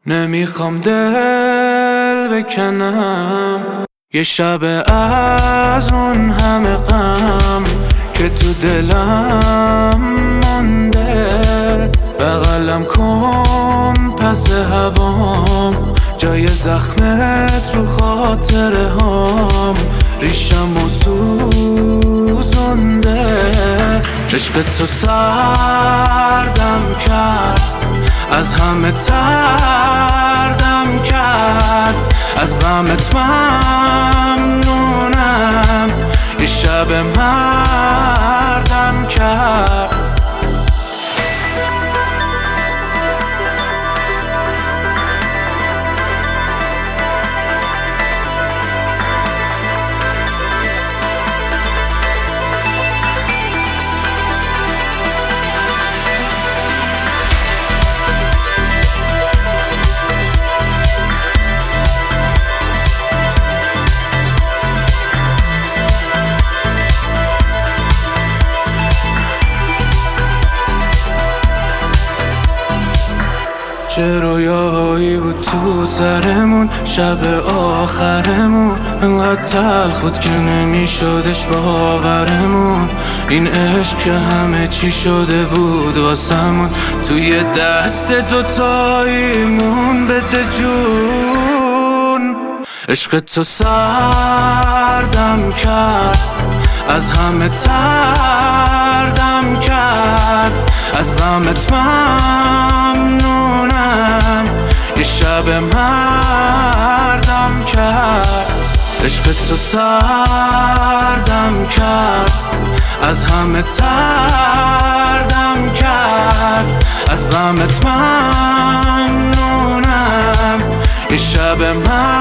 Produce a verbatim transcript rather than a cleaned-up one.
نمیخوام دل بکنم یه شب از اون همه غم که تو دلم مونده. بغلم کن پس هوام جای زخمت رو خاطره هام، ریشم و سوزنده. عشق تو سردم کرد، از همه تردم کرد، از غمت ممنونم، یه شب مردم کرد. چه رویایی بود تو سرمون شب آخرمون، انقدر تلخ بود که نمیشدش باورمون. این عشق که همه چی شده بود واسمون، توی دست دوتاییمون بده جون. عشق تو سردم کرد، از همه تردم کرد، از غمت ممنونم، یه شب مردم کرد. عشق تو سردم کرد، از همه تردم کرد، از غمت ممنونم، یه شب مردم